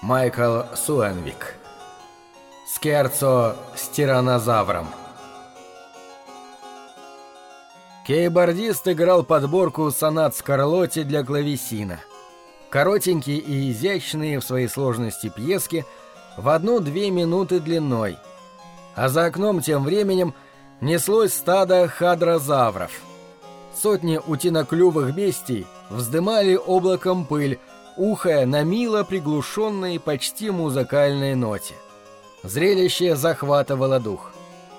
Майкл Суэнвик. Скерцо с тираннозавром. Кейбордист играл подборку сонат Скарлотти для клавесина. Коротенькие и изящные в своей сложности пьески в 1-2 минуты длиной. А за окном тем временем неслось стадо хадрозавров. Сотни утиноклювых бестий вздымали облаком пыль, ухая на мило приглушенной, почти музыкальной ноте. Зрелище захватывало дух.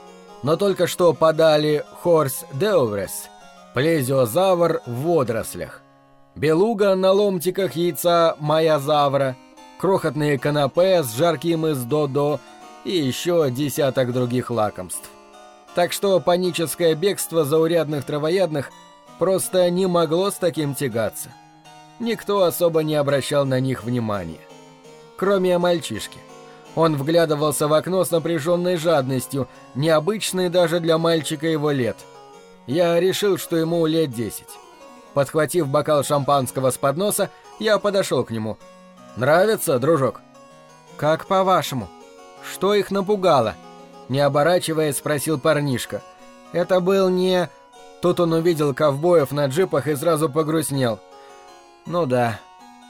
Но только что подали хорс деуврес, плезиозавр в водорослях, белуга на ломтиках яйца майозавра, крохотные канапе с жарким из додо и еще десяток других лакомств. Так что паническое бегство заурядных травоядных просто не могло с таким тягаться. Никто особо не обращал на них внимания. Кроме мальчишки. Он вглядывался в окно с напряженной жадностью, необычной даже для мальчика его лет. Я решил, что ему лет 10. Подхватив бокал шампанского с подноса, я подошел к нему. «Нравится, дружок?» «Как по-вашему? Что их напугало?» Не оборачиваясь, спросил парнишка. «Это был не...» Тут он увидел ковбоев на джипах и сразу погрустнел. «Ну да.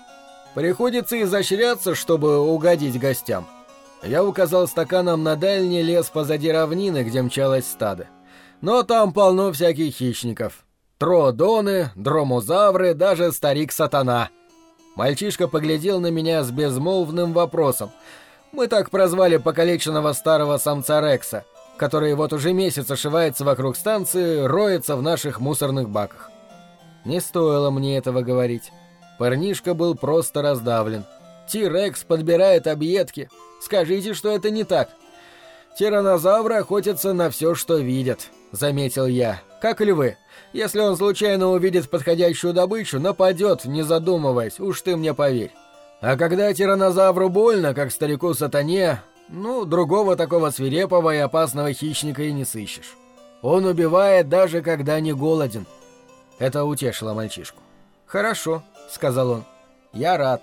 Приходится изощряться, чтобы угодить гостям». Я указал стаканом на дальний лес позади равнины, где мчалось стадо. Но там полно всяких хищников. Троодоны, дромозавры, даже старик-сатана. Мальчишка поглядел на меня с безмолвным вопросом. Мы так прозвали покалеченного старого самца Рекса, который вот уже месяц ошивается вокруг станции, роется в наших мусорных баках. Не стоило мне этого говорить. Парнишка был просто раздавлен. Ти-Рекс подбирает объедки. Скажите, что это не так. Тираннозавры охотятся на все, что видят, заметил я. Как львы. Если он случайно увидит подходящую добычу, нападет, не задумываясь, уж ты мне поверь. А когда тираннозавру больно, как старику-сатане, другого такого свирепого и опасного хищника и не сыщешь. Он убивает, даже когда не голоден. Это утешило мальчишку. «Хорошо», — сказал он. «Я рад».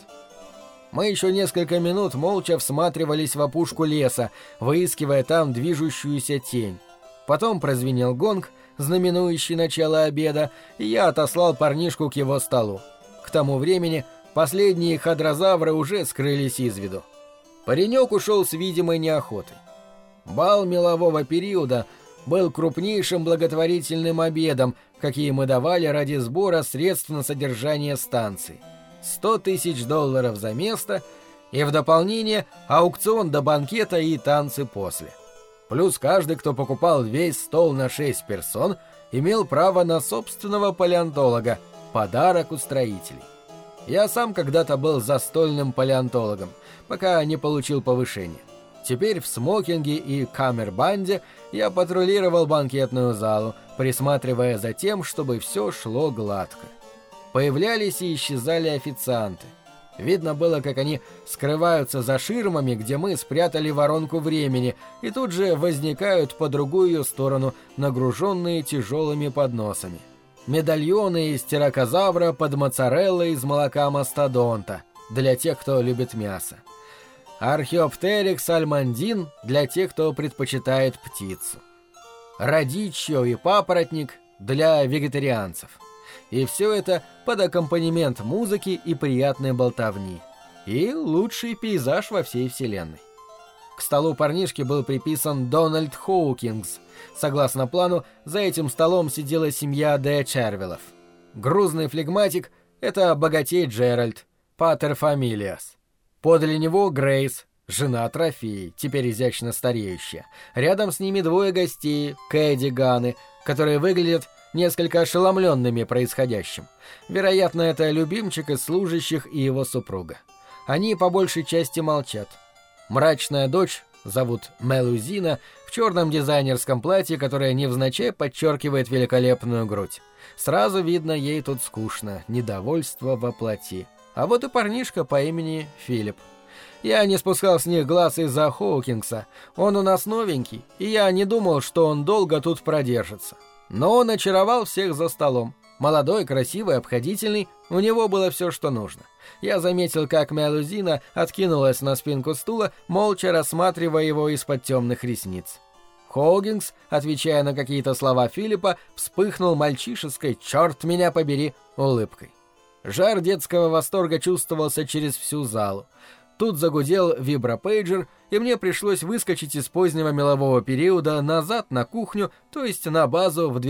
Мы еще несколько минут молча всматривались в опушку леса, выискивая там движущуюся тень. Потом прозвенел гонг, знаменующий начало обеда, и я отослал парнишку к его столу. К тому времени последние хадрозавры уже скрылись из виду. Паренек ушел с видимой неохотой. Бал мелового периода был крупнейшим благотворительным обедом, какие мы давали ради сбора средств на содержание станции. $100 000 за место и в дополнение аукцион до банкета и танцы после. Плюс каждый, кто покупал весь стол на 6 персон, имел право на собственного палеонтолога, подарок у строителей. Я сам когда-то был застольным палеонтологом, пока не получил повышение. Теперь в смокинге и камербанде я патрулировал банкетную залу, присматривая за тем, чтобы все шло гладко. Появлялись и исчезали официанты. Видно было, как они скрываются за ширмами, где мы спрятали воронку времени, и тут же возникают по другую ее сторону, нагруженные тяжелыми подносами. Медальоны из тиракозавра под моцареллой из молока мастодонта, для тех, кто любит мясо. Археоптерикс альмандин для тех, кто предпочитает птицу. Радичо и папоротник для вегетарианцев. И все это под аккомпанемент музыки и приятной болтовни. И лучший пейзаж во всей вселенной. К столу парнишки был приписан Дональд Хоукингс. Согласно плану, за этим столом сидела семья де Червиллов. Грузный флегматик — это богатей Джеральд, патер фамилиас. Подле него Грейс, жена трофеи, теперь изящно стареющая. Рядом с ними 2 гостей, Кэдди Ганы, которые выглядят несколько ошеломленными происходящим. Вероятно, это любимчик из служащих и его супруга. Они по большей части молчат. Мрачная дочь, зовут Мелузина, в черном дизайнерском платье, которое невзначай подчеркивает великолепную грудь. Сразу видно, ей тут скучно, недовольство воплоти. А вот и парнишка по имени Филипп. Я не спускал с них глаз из-за Хоукингса. Он у нас новенький, и я не думал, что он долго тут продержится. Но он очаровал всех за столом. Молодой, красивый, обходительный, у него было все, что нужно. Я заметил, как Мелузина откинулась на спинку стула, молча рассматривая его из-под темных ресниц. Хоугингс, отвечая на какие-то слова Филиппа, вспыхнул мальчишеской «черт меня побери» улыбкой. Жар детского восторга чувствовался через всю залу. Тут загудел вибропейджер, и мне пришлось выскочить из позднего мелового периода назад на кухню, то есть на базу в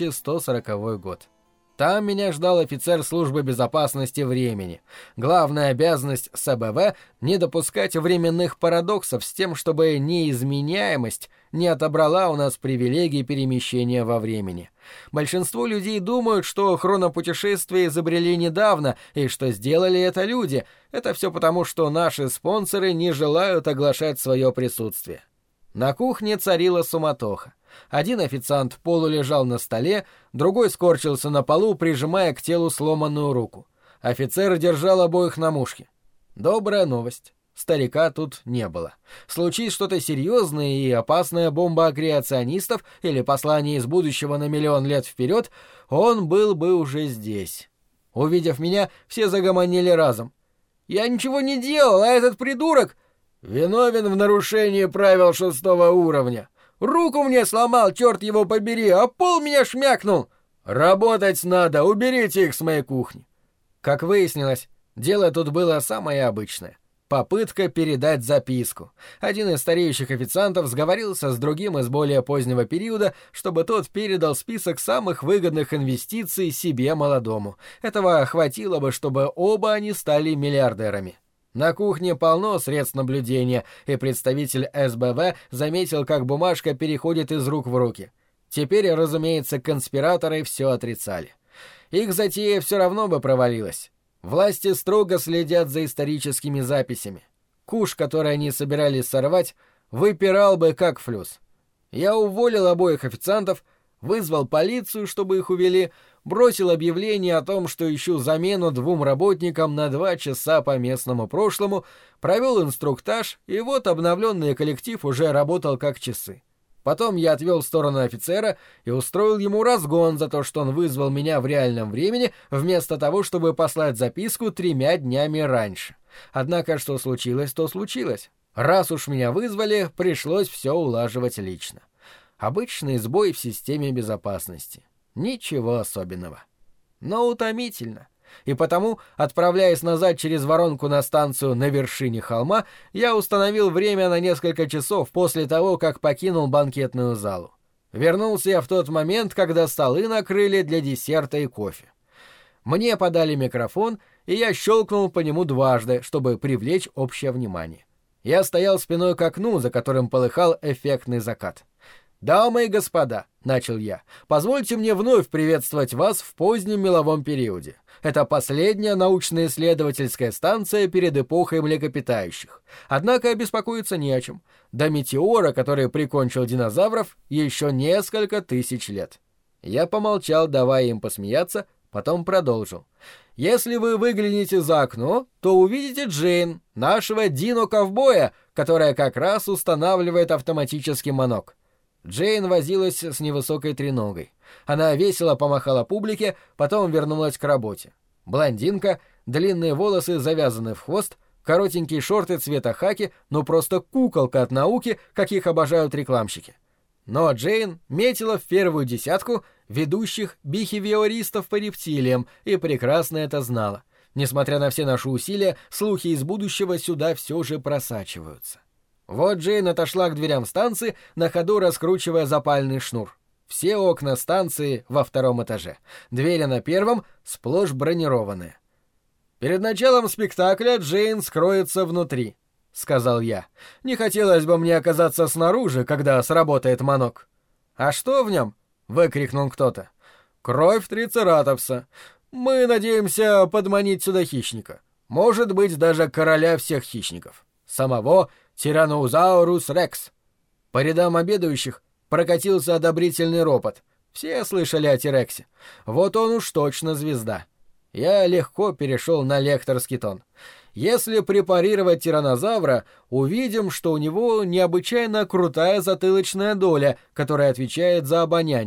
2140 год. Там меня ждал офицер службы безопасности времени. Главная обязанность СБВ — не допускать временных парадоксов с тем, чтобы неизменяемость не отобрала у нас привилегий перемещения во времени. Большинство людей думают, что хронопутешествия изобрели недавно, и что сделали это люди. Это все потому, что наши спонсоры не желают оглашать свое присутствие. На кухне царила суматоха. Один официант полулежал на столе, другой скорчился на полу, прижимая к телу сломанную руку. Офицер держал обоих на мушке. Добрая новость. Старика тут не было. Случись что-то серьезное и опасная бомба креационистов или послание из будущего на миллион лет вперед, он был бы уже здесь. Увидев меня, все загомонили разом. «Я ничего не делал, а этот придурок...» «Виновен в нарушении правил 6-го уровня. Руку мне сломал, черт его побери, а пол меня шмякнул. Работать надо, уберите их с моей кухни». Как выяснилось, дело тут было самое обычное. Попытка передать записку. Один из стареющих официантов сговорился с другим из более позднего периода, чтобы тот передал список самых выгодных инвестиций себе молодому. Этого хватило бы, чтобы оба они стали миллиардерами. На кухне полно средств наблюдения, и представитель СБВ заметил, как бумажка переходит из рук в руки. Теперь, разумеется, конспираторы все отрицали. Их затея все равно бы провалилась. Власти строго следят за историческими записями. Куш, который они собирались сорвать, выпирал бы как флюс. Я уволил обоих официантов, вызвал полицию, чтобы их увели, бросил объявление о том, что ищу замену 2 работникам на 2 часа по местному прошлому, провел инструктаж, и вот обновленный коллектив уже работал как часы. Потом я отвел в сторону офицера и устроил ему разгон за то, что он вызвал меня в реальном времени, вместо того, чтобы послать записку 3 днями раньше. Однако, что случилось, то случилось. Раз уж меня вызвали, пришлось все улаживать лично. Обычный сбой в системе безопасности. Ничего особенного. Но утомительно. И потому, отправляясь назад через воронку на станцию на вершине холма, я установил время на несколько часов после того, как покинул банкетную залу. Вернулся я в тот момент, когда столы накрыли для десерта и кофе. Мне подали микрофон, и я щелкнул по нему дважды, чтобы привлечь общее внимание. Я стоял спиной к окну, за которым полыхал эффектный закат. «Дамы и господа», — начал я, — «позвольте мне вновь приветствовать вас в позднем меловом периоде. Это последняя научно-исследовательская станция перед эпохой млекопитающих. Однако беспокоиться не о чем. До метеора, который прикончил динозавров, еще несколько тысяч лет». Я помолчал, давая им посмеяться, потом продолжил. «Если вы выглянете за окно, то увидите Джейн, нашего дино-ковбоя, которая как раз устанавливает автоматический манок». Джейн возилась с невысокой треногой. Она весело помахала публике, потом вернулась к работе. Блондинка, длинные волосы завязаны в хвост, коротенькие шорты цвета хаки, ну просто куколка от науки, каких обожают рекламщики. Но Джейн метила в первую десятку ведущих бихевиористов по рептилиям и прекрасно это знала. Несмотря на все наши усилия, слухи из будущего сюда все же просачиваются. Вот Джейн отошла к дверям станции, на ходу раскручивая запальный шнур. Все окна станции во 2-м этаже. Двери на 1-м сплошь бронированные. «Перед началом спектакля Джейн скроется внутри», — сказал я. «Не хотелось бы мне оказаться снаружи, когда сработает манок». «А что в нем?» — выкрикнул кто-то. «Кровь трицератопса. Мы надеемся подманить сюда хищника. Может быть, даже короля всех хищников. Самого Тиранноузаурус Рекс». По рядам обедающих прокатился одобрительный ропот. Все слышали о Тирексе. Вот он уж точно звезда. Я легко перешел на лекторский тон. Если препарировать тираннозавра, увидим, что у него необычайно крутая затылочная доля, которая отвечает за обоняние.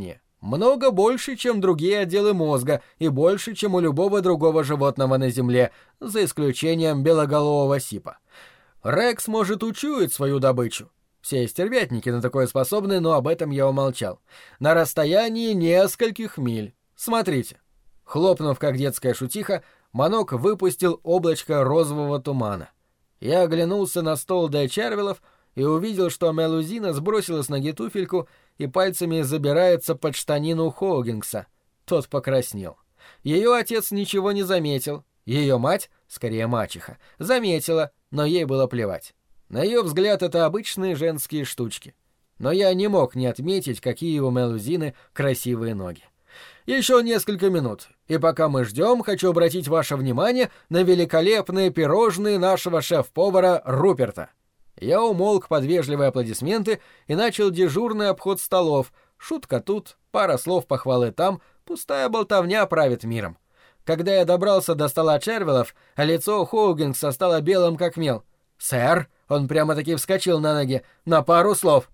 Много больше, чем другие отделы мозга, и больше, чем у любого другого животного на Земле, за исключением белоголового сипа. Рекс может учуять свою добычу. Все стервятники на такое способны, но об этом я умолчал. На расстоянии нескольких миль. Смотрите. Хлопнув, как детская шутиха, Манок выпустил облачко розового тумана. Я оглянулся на стол Де Червиллов и увидел, что Мелузина сбросила с ноги туфельку и пальцами забирается под штанину Хоугингса. Тот покраснел. Ее отец ничего не заметил. Ее мать, скорее мачеха, заметила, но ей было плевать. На ее взгляд, это обычные женские штучки. Но я не мог не отметить, какие у Мелузины красивые ноги. Еще несколько минут, и пока мы ждем, хочу обратить ваше внимание на великолепные пирожные нашего шеф-повара Руперта. Я умолк под вежливые аплодисменты и начал дежурный обход столов. Шутка тут, пара слов похвалы там, пустая болтовня правит миром. Когда я добрался до стола Червиллов, лицо Хоугингса стало белым как мел. «Сэр!» — он прямо-таки вскочил на ноги. «На пару слов!»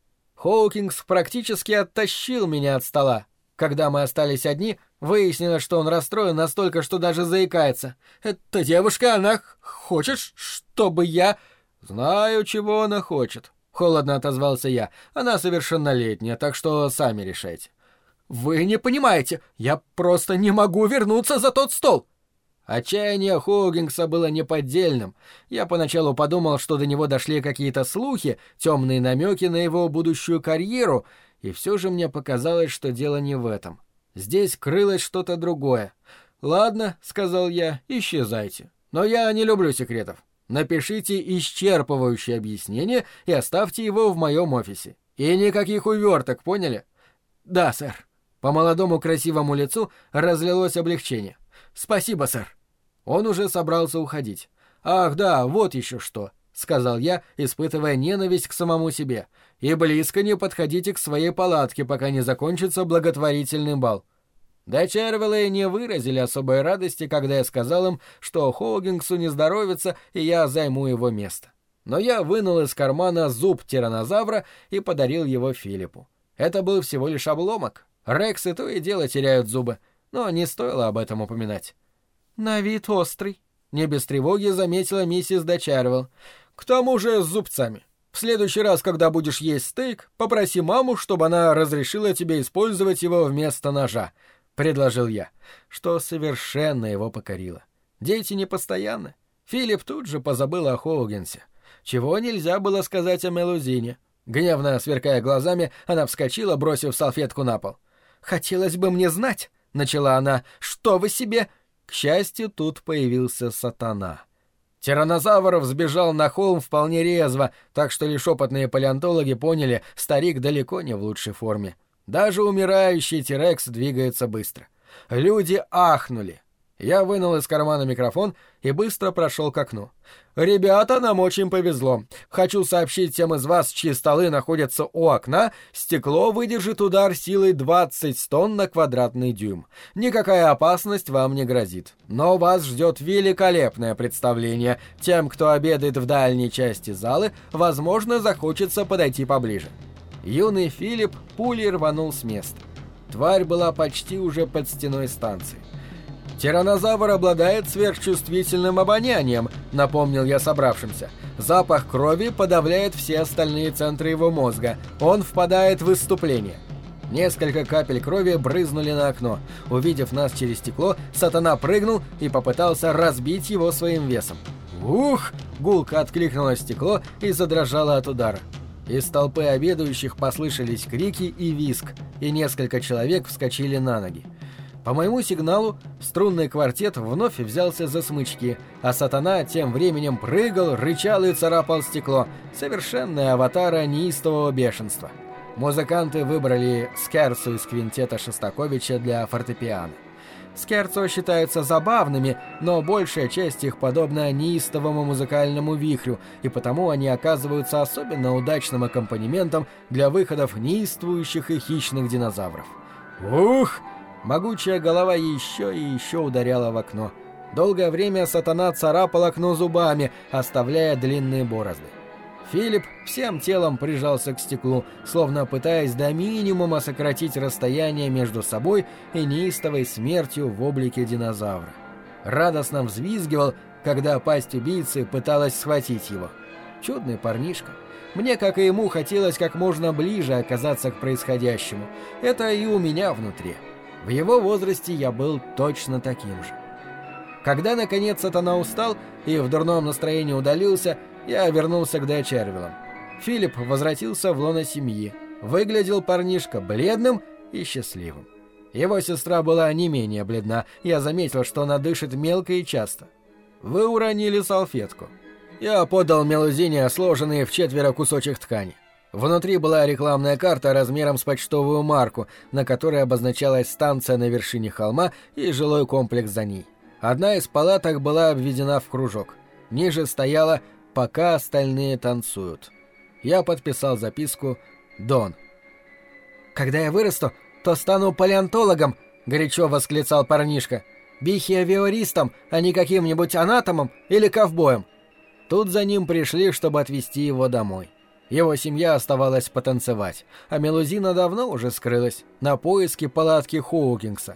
Хоукингс практически оттащил меня от стола. Когда мы остались одни, выяснилось, что он расстроен настолько, что даже заикается. «Эта девушка, она хочет, чтобы я...» «Знаю, чего она хочет», — холодно отозвался я. «Она совершеннолетняя, так что сами решайте». «Вы не понимаете, я просто не могу вернуться за тот стол!» Отчаяние Хоугингса было неподдельным. Я поначалу подумал, что до него дошли какие-то слухи, темные намеки на его будущую карьеру, и все же мне показалось, что дело не в этом. Здесь крылось что-то другое. «Ладно», — сказал я, — «исчезайте. Но я не люблю секретов. Напишите исчерпывающее объяснение и оставьте его в моем офисе. И никаких уверток, поняли?» «Да, сэр». По молодому красивому лицу разлилось облегчение. «Спасибо, сэр». Он уже собрался уходить. «Ах, да, вот еще что», — сказал я, испытывая ненависть к самому себе. «И близко не подходите к своей палатке, пока не закончится благотворительный бал». Да Червиллы не выразили особой радости, когда я сказал им, что Хоугингсу не здоровится, и я займу его место. Но я вынул из кармана зуб тираннозавра и подарил его Филиппу. Это был всего лишь обломок. Рексы то и дело теряют зубы, но не стоило об этом упоминать. «На вид острый», — не без тревоги заметила миссис Де Червилл. «К тому же с зубцами. В следующий раз, когда будешь есть стейк, попроси маму, чтобы она разрешила тебе использовать его вместо ножа», — предложил я, что совершенно его покорило. Дети непостоянны. Филипп тут же позабыл о Хоугинсе. Чего нельзя было сказать о Мелузине. Гневно сверкая глазами, она вскочила, бросив салфетку на пол. «Хотелось бы мне знать», — начала она, — «что вы себе...» К счастью, тут появился сатана. Тираннозавр взбежал на холм вполне резво, так что лишь опытные палеонтологи поняли, старик далеко не в лучшей форме. Даже умирающий Тирекс двигается быстро. Люди ахнули. Я вынул из кармана микрофон и быстро прошел к окну. «Ребята, нам очень повезло. Хочу сообщить тем из вас, чьи столы находятся у окна, стекло выдержит удар силой 20 тонн на квадратный дюйм. Никакая опасность вам не грозит. Но вас ждет великолепное представление. Тем, кто обедает в дальней части залы, возможно, захочется подойти поближе». Юный Филипп пулей рванул с места. Тварь была почти уже под стеной станции. «Тираннозавр обладает сверхчувствительным обонянием», — напомнил я собравшимся. «Запах крови подавляет все остальные центры его мозга. Он впадает в выступление». Несколько капель крови брызнули на окно. Увидев нас через стекло, сатана прыгнул и попытался разбить его своим весом. «Ух!» — гулко откликнуло стекло и задрожало от удара. Из толпы обедающих послышались крики и визг, и несколько человек вскочили на ноги. По моему сигналу струнный квартет вновь взялся за смычки, а сатана тем временем прыгал, рычал и царапал стекло, совершенная аватара неистового бешенства. Музыканты выбрали скерцо из квинтета Шостаковича для фортепиано. Скерцо считаются забавными, но большая часть их подобна неистовому музыкальному вихрю, и потому они оказываются особенно удачным аккомпанементом для выходов неистовующих и хищных динозавров. Ух! Могучая голова еще и еще ударяла в окно. Долгое время сатана царапал окно зубами, оставляя длинные борозды. Филипп всем телом прижался к стеклу, словно пытаясь до минимума сократить расстояние между собой и неистовой смертью в облике динозавра. Радостно взвизгивал, когда пасть убийцы пыталась схватить его. Чудный парнишка. Мне, как и ему, хотелось как можно ближе оказаться к происходящему. Это и у меня внутри. В его возрасте я был точно таким же. Когда, наконец, сатана устал и в дурном настроении удалился, я вернулся к Д'Червиллам. Филипп возвратился в лоно семьи. Выглядел парнишка бледным и счастливым. Его сестра была не менее бледна. Я заметил, что она дышит мелко и часто. «Вы уронили салфетку». Я подал Мелузине сложенный вчетверо кусочек ткани. Внутри была рекламная карта размером с почтовую марку, на которой обозначалась станция на вершине холма и жилой комплекс за ней. Одна из палаток была обведена в кружок. Ниже стояла «Пока остальные танцуют». Я подписал записку «Дон». «Когда я вырасту, то стану палеонтологом», — горячо восклицал парнишка. «Бихевиористом, а не каким-нибудь анатомом или ковбоем». Тут за ним пришли, чтобы отвезти его домой. Его семья оставалась потанцевать, а Мелузина давно уже скрылась на поиски палатки Хоукингса.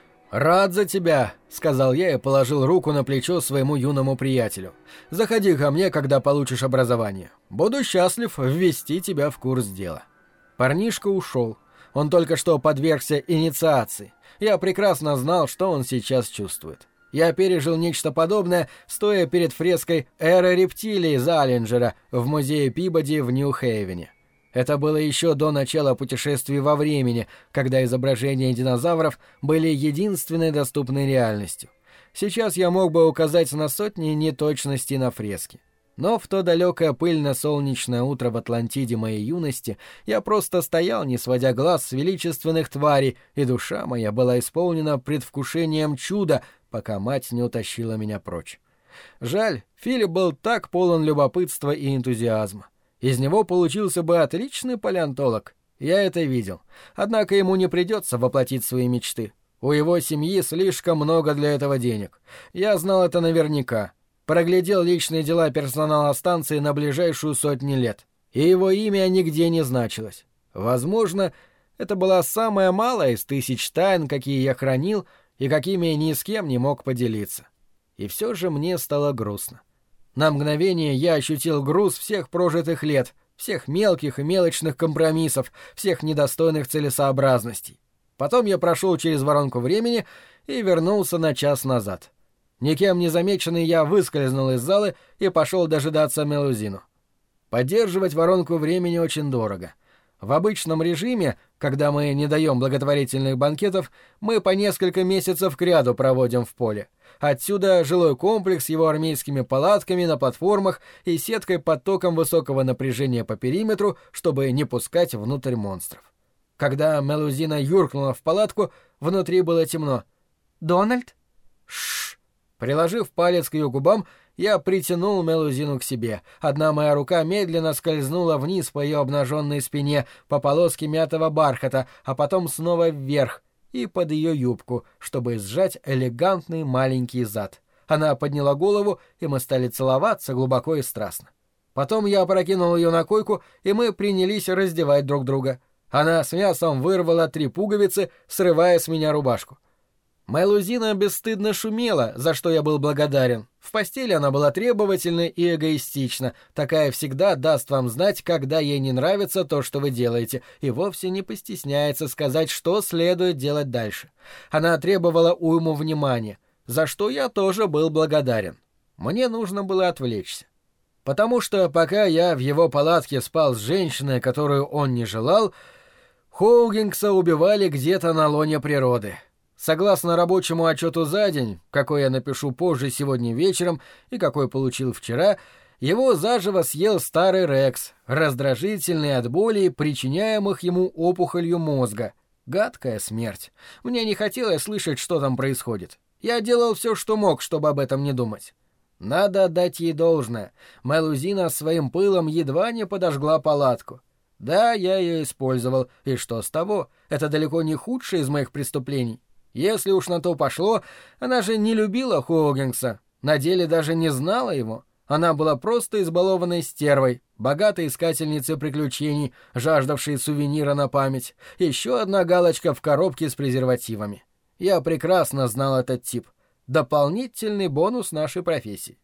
«Рад за тебя», — сказал я и положил руку на плечо своему юному приятелю. «Заходи ко мне, когда получишь образование. Буду счастлив ввести тебя в курс дела». Парнишка ушел. Он только что подвергся инициации. Я прекрасно знал, что он сейчас чувствует. Я пережил нечто подобное, стоя перед фреской «Эра рептилий» Заллинджера в музее Пибоди в Нью-Хейвене. Это было еще до начала путешествий во времени, когда изображения динозавров были единственной доступной реальностью. Сейчас я мог бы указать на сотни неточностей на фреске. Но в то далекое пыльно-солнечное утро в Атлантиде моей юности я просто стоял, не сводя глаз с величественных тварей, и душа моя была исполнена предвкушением чуда, пока мать не утащила меня прочь. Жаль, Филипп был так полон любопытства и энтузиазма. Из него получился бы отличный палеонтолог. Я это видел. Однако ему не придется воплотить свои мечты. У его семьи слишком много для этого денег. Я знал это наверняка. Проглядел личные дела персонала станции на ближайшую 100 лет. И его имя нигде не значилось. Возможно, это была самая малая из 1000 тайн, какие я хранил и какими ни с кем не мог поделиться. И все же мне стало грустно. На мгновение я ощутил груз всех прожитых лет, всех мелких и мелочных компромиссов, всех недостойных целесообразностей. Потом я прошел через воронку времени и вернулся на час назад. Никем не замеченный я выскользнул из зала и пошел дожидаться Мелузину. Поддерживать воронку времени очень дорого. В обычном режиме, когда мы не даем благотворительных банкетов, мы по несколько месяцев кряду проводим в поле. Отсюда жилой комплекс с его армейскими палатками на платформах и сеткой под током высокого напряжения по периметру, чтобы не пускать внутрь монстров. Когда Мелузина юркнула в палатку, внутри было темно. «Дональд?» «Шш!» Приложив палец к ее губам, я притянул Мелузину к себе. Одна моя рука медленно скользнула вниз по ее обнаженной спине, по полоске мятого бархата, а потом снова вверх и под ее юбку, чтобы сжать элегантный маленький зад. Она подняла голову, и мы стали целоваться глубоко и страстно. Потом я опрокинул ее на койку, и мы принялись раздевать друг друга. Она с мясом вырвала 3 пуговицы, срывая с меня рубашку. Мелузина бесстыдно шумела, за что я был благодарен. В постели она была требовательна и эгоистична. Такая всегда даст вам знать, когда ей не нравится то, что вы делаете, и вовсе не постесняется сказать, что следует делать дальше. Она требовала уйму внимания, за что я тоже был благодарен. Мне нужно было отвлечься. Потому что пока я в его палатке спал с женщиной, которую он не желал, Хоукингса убивали где-то на лоне природы. Согласно рабочему отчету за день, какой я напишу позже сегодня вечером и какой получил вчера, его заживо съел старый Рекс, раздражительный от боли, причиняемых ему опухолью мозга. Гадкая смерть. Мне не хотелось слышать, что там происходит. Я делал все, что мог, чтобы об этом не думать. Надо отдать ей должное. Мелузина своим пылом едва не подожгла палатку. Да, я ее использовал, и что с того? Это далеко не худшее из моих преступлений. Если уж на то пошло, она же не любила Хоукингса, на деле даже не знала его. Она была просто избалованной стервой, богатой искательницей приключений, жаждавшей сувенира на память. Еще одна галочка в коробке с презервативами. Я прекрасно знал этот тип. Дополнительный бонус нашей профессии.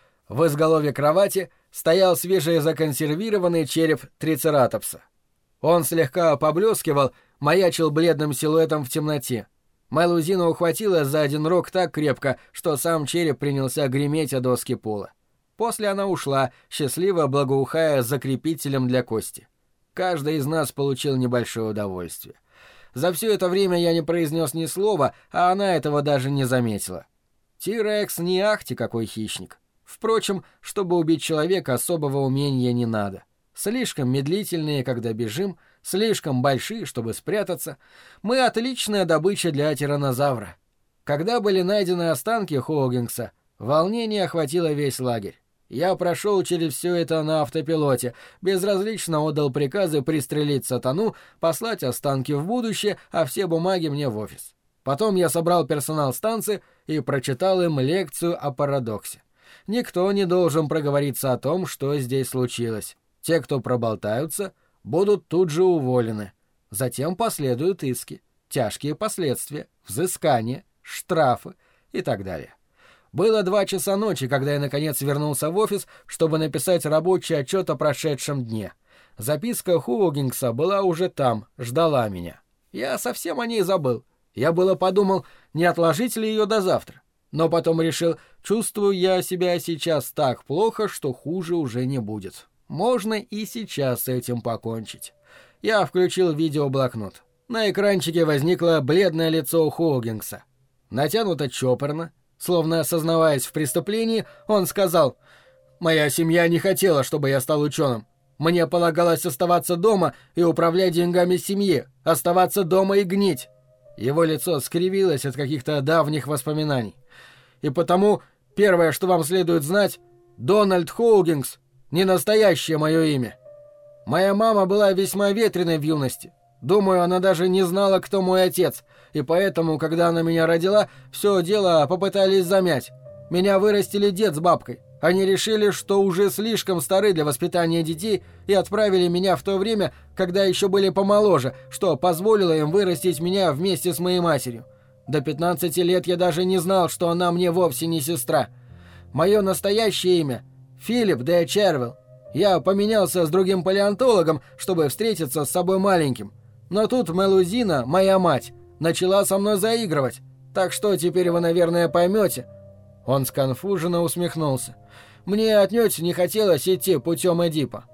В изголовье кровати стоял свежезаконсервированный череп трицератопса. Он слегка поблескивал, маячил бледным силуэтом в темноте. Мэлузина ухватилась за один рог так крепко, что сам череп принялся греметь о доски пола. После она ушла, счастливо благоухая закрепителем для кости. Каждый из нас получил небольшое удовольствие. За все это время я не произнес ни слова, а она этого даже не заметила. Ти-Рекс не ахти какой хищник. Впрочем, чтобы убить человека, особого умения не надо. Слишком медлительные, когда бежим, слишком большие, чтобы спрятаться. Мы отличная добыча для тираннозавра. Когда были найдены останки Хоугингса, волнение охватило весь лагерь. Я прошел через все это на автопилоте, безразлично отдал приказы пристрелить сатану, послать останки в будущее, а все бумаги мне в офис. Потом я собрал персонал станции и прочитал им лекцию о парадоксе. Никто не должен проговориться о том, что здесь случилось. Те, кто проболтаются, будут тут же уволены. Затем последуют иски, тяжкие последствия, взыскания, штрафы и так далее. Было 2 часа ночи, когда я наконец вернулся в офис, чтобы написать рабочий отчет о прошедшем дне. Записка Хоугингса была уже там, ждала меня. Я совсем о ней забыл. Я было подумал, не отложить ли ее до завтра. Но потом решил, чувствую я себя сейчас так плохо, что хуже уже не будет. Можно и сейчас с этим покончить. Я включил видеоблокнот. На экранчике возникло бледное лицо Хоугингса. Натянуто чопорно, словно осознаваясь в преступлении, он сказал: «Моя семья не хотела, чтобы я стал ученым. Мне полагалось оставаться дома и управлять деньгами семьи, оставаться дома и гнить». Его лицо скривилось от каких-то давних воспоминаний. «И потому первое, что вам следует знать, Дональд Хоугингс — не настоящее мое имя. Моя мама была весьма ветреной в юности. Думаю, она даже не знала, кто мой отец, и поэтому, когда она меня родила, все дело попытались замять. Меня вырастили дед с бабкой. Они решили, что уже слишком стары для воспитания детей, и отправили меня в то время, когда еще были помоложе, что позволило им вырастить меня вместе с моей матерью. До 15 лет я даже не знал, что она мне вовсе не сестра. Мое настоящее имя — Филипп Д. Червилл. Я поменялся с другим палеонтологом, чтобы встретиться с собой маленьким. Но тут Мэлузина, моя мать, начала со мной заигрывать. Так что теперь вы, наверное, поймете». Он сконфуженно усмехнулся. «Мне отнюдь не хотелось идти путем Эдипа».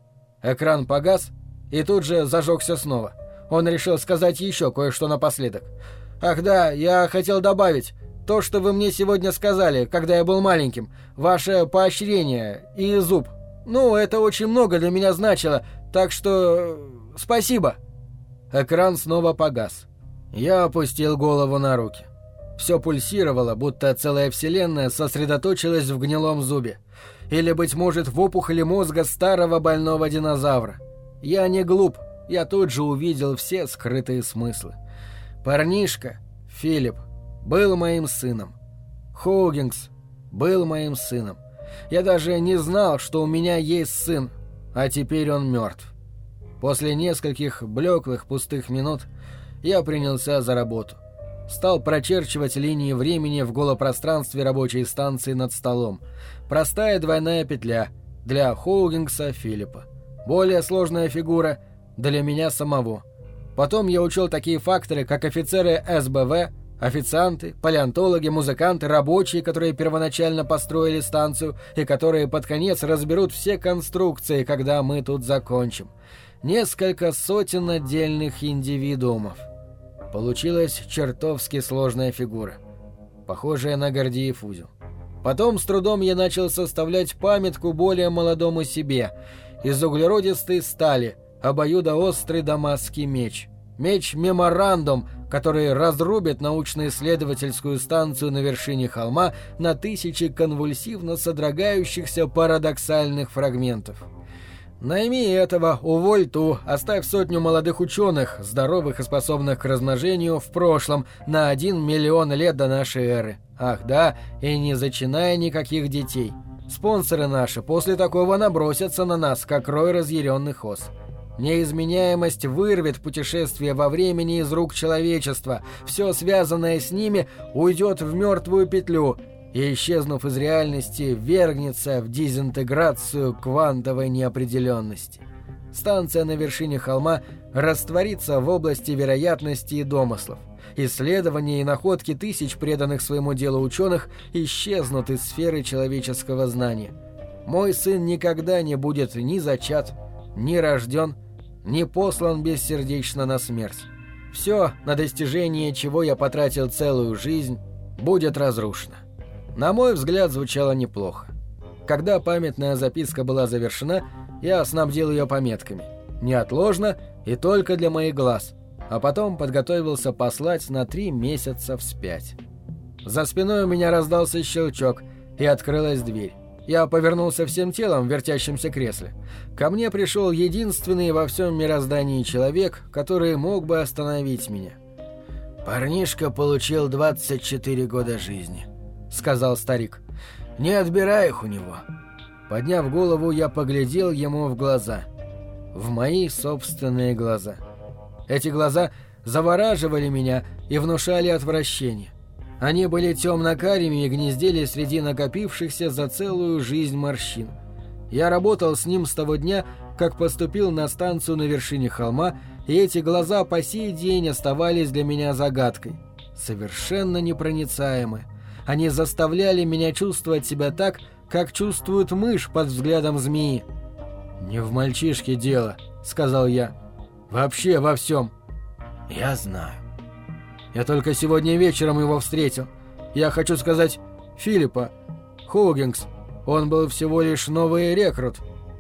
Экран погас и тут же зажегся снова. Он решил сказать еще кое-что напоследок. «Ах да, я хотел добавить. То, что вы мне сегодня сказали, когда я был маленьким, ваше поощрение и зуб. Ну, это очень много для меня значило, так что... спасибо». Экран снова погас. Я опустил голову на руки. Все пульсировало, будто целая вселенная сосредоточилась в гнилом зубе. Или, быть может, в опухоли мозга старого больного динозавра. Я не глуп, я тут же увидел все скрытые смыслы. Парнишка, Филипп, был моим сыном. Хоугингс был моим сыном. Я даже не знал, что у меня есть сын, а теперь он мертв. После нескольких блеклых пустых минут я принялся за работу. Стал прочерчивать линии времени в голопространстве рабочей станции над столом. Простая двойная петля для Хоугингса Филиппа. Более сложная фигура для меня самого. Потом я учел такие факторы, как офицеры СБВ, официанты, палеонтологи, музыканты, рабочие, которые первоначально построили станцию и которые под конец разберут все конструкции, когда мы тут закончим. Несколько сотен отдельных индивидуумов. Получилась чертовски сложная фигура, похожая на Гордиев узел. Потом с трудом я начал составлять памятку более молодому себе. Из углеродистой стали обоюдоострый дамасский меч. Меч-меморандум, который разрубит научно-исследовательскую станцию на вершине холма на тысячи конвульсивно содрогающихся парадоксальных фрагментов. Найми этого, уволь ту, оставь 100 молодых ученых, здоровых и способных к размножению, в прошлом, на 1 миллион лет до нашей эры. Ах да, и не зачиная никаких детей. Спонсоры наши после такого набросятся на нас, как рой разъяренных ос. Неизменяемость вырвет путешествие во времени из рук человечества. Все связанное с ними уйдет в мертвую петлю и, исчезнув из реальности, вергнется в дезинтеграцию квантовой неопределенности. Станция на вершине холма растворится в области вероятности и домыслов. Исследования и находки тысяч преданных своему делу ученых исчезнут из сферы человеческого знания. Мой сын никогда не будет ни зачат, ни рожден, ни послан бессердечно на смерть. Все, на достижение чего я потратил целую жизнь, будет разрушено. На мой взгляд, звучало неплохо. Когда памятная записка была завершена, я снабдил ее пометками «Неотложно» и «Только для моих глаз», а потом подготовился послать на 3 месяца вспять. За спиной у меня раздался щелчок, и открылась дверь. Я повернулся всем телом в вертящемся кресле. Ко мне пришел единственный во всем мироздании человек, который мог бы остановить меня. «Парнишка получил 24 года жизни», — сказал старик. «Не отбирай их у него». Подняв голову, я поглядел ему в глаза. В мои собственные глаза. Эти глаза завораживали меня и внушали отвращение. Они были темно-карими и гнездили среди накопившихся за целую жизнь морщин. Я работал с ним с того дня, как поступил на станцию на вершине холма, и эти глаза по сей день оставались для меня загадкой. Совершенно непроницаемы. Они заставляли меня чувствовать себя так, как чувствует мышь под взглядом змеи. «Не в мальчишке дело», — сказал я. «Вообще во всем». «Я знаю». «Я только сегодня вечером его встретил. Я хочу сказать, Филиппа. Хоугингс. Он был всего лишь новый рекрут.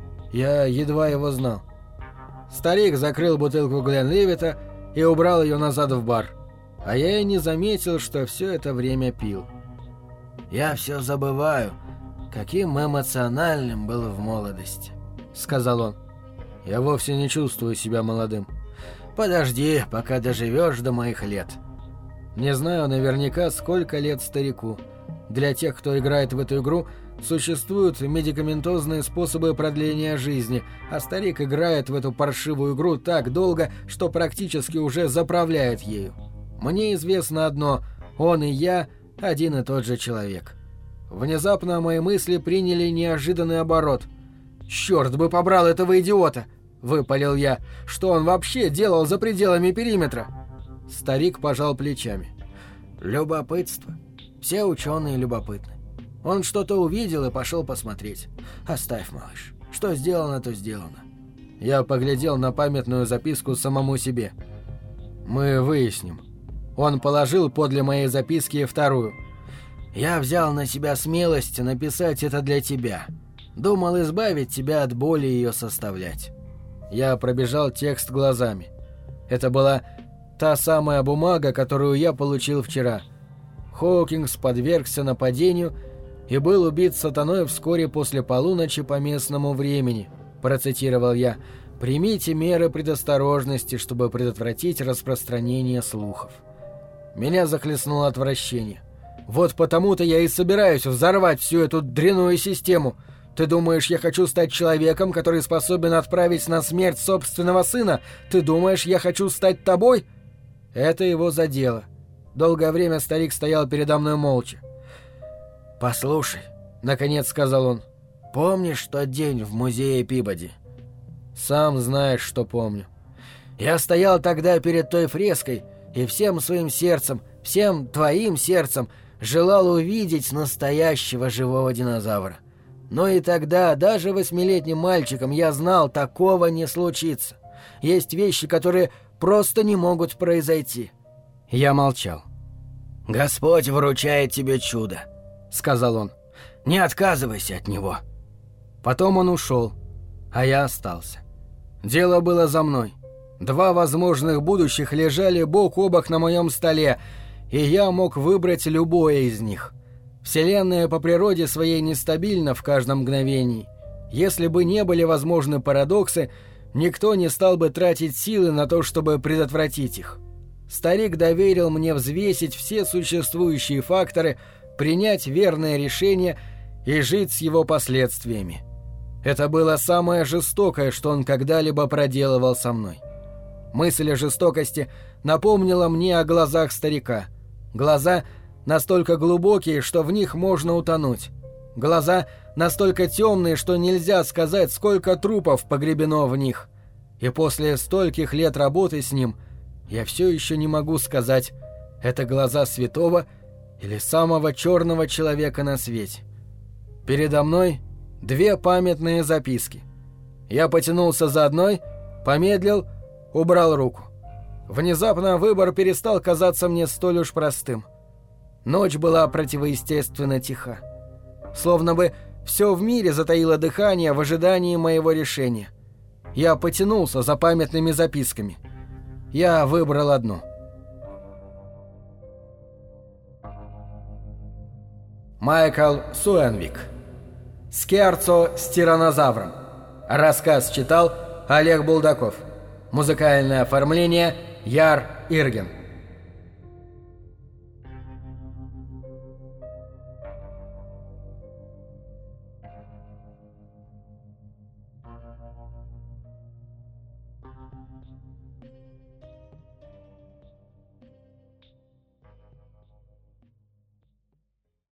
Я едва его знал». Старик закрыл бутылку Гленливита и убрал ее назад в бар. А я и не заметил, что все это время пил. «Я все забываю, каким эмоциональным был в молодости», — сказал он. «Я вовсе не чувствую себя молодым». «Подожди, пока доживешь до моих лет». Не знаю наверняка, сколько лет старику. Для тех, кто играет в эту игру, существуют медикаментозные способы продления жизни, а старик играет в эту паршивую игру так долго, что практически уже заправляет ею. Мне известно одно — он и я — один и тот же человек. Внезапно мои мысли приняли неожиданный оборот. «Черт бы побрал этого идиота!» — выпалил я. «Что он вообще делал за пределами периметра?» Старик пожал плечами. «Любопытство. Все ученые любопытны. Он что-то увидел и пошел посмотреть. Оставь, малыш. Что сделано, то сделано». Я поглядел на памятную записку самому себе. «Мы выясним». Он положил подле моей записки вторую. «Я взял на себя смелость написать это для тебя. Думал избавить тебя от боли ее составлять». Я пробежал текст глазами. Это была та самая бумага, которую я получил вчера. Хоукингс подвергся нападению и был убит сатаной вскоре после полуночи по местному времени, процитировал я. «Примите меры предосторожности, чтобы предотвратить распространение слухов». Меня захлестнуло отвращение. «Вот потому-то я и собираюсь взорвать всю эту дрянную систему. Ты думаешь, я хочу стать человеком, который способен отправить на смерть собственного сына? Ты думаешь, я хочу стать тобой?» Это его задело. Долгое время старик стоял передо мной молча. «Послушай», — наконец сказал он, — «помнишь тот день в музее Пибоди?» «Сам знаешь, что помню. Я стоял тогда перед той фреской и всем своим сердцем, всем твоим сердцем желал увидеть настоящего живого динозавра. Но и тогда, даже 8-летним мальчиком, я знал, такого не случится. Есть вещи, которые просто не могут произойти». Я молчал. «Господь вручает тебе чудо», — сказал он. «Не отказывайся от него». Потом он ушел, а я остался. Дело было за мной. 2 возможных будущих лежали бок о бок на моем столе, и я мог выбрать любое из них. Вселенная по природе своей нестабильна в каждом мгновении. Если бы не были возможны парадоксы, никто не стал бы тратить силы на то, чтобы предотвратить их. Старик доверил мне взвесить все существующие факторы, принять верное решение и жить с его последствиями. Это было самое жестокое, что он когда-либо проделывал со мной. Мысль о жестокости напомнила мне о глазах старика. Глаза настолько глубокие, что в них можно утонуть. Глаза настолько темные, что нельзя сказать, сколько трупов погребено в них. И после стольких лет работы с ним я все еще не могу сказать, это глаза святого или самого черного человека на свете. Передо мной 2 памятные записки. Я потянулся за одной, помедлил, убрал руку. Внезапно выбор перестал казаться мне столь уж простым. Ночь была противоестественно тиха. Словно бы все в мире затаило дыхание в ожидании моего решения. Я потянулся за памятными записками. Я выбрал одну. Майкл Суэнвик. «Скерцо с тираннозавром». Рассказ читал Олег Булдаков. Музыкальное оформление Яр Ирген.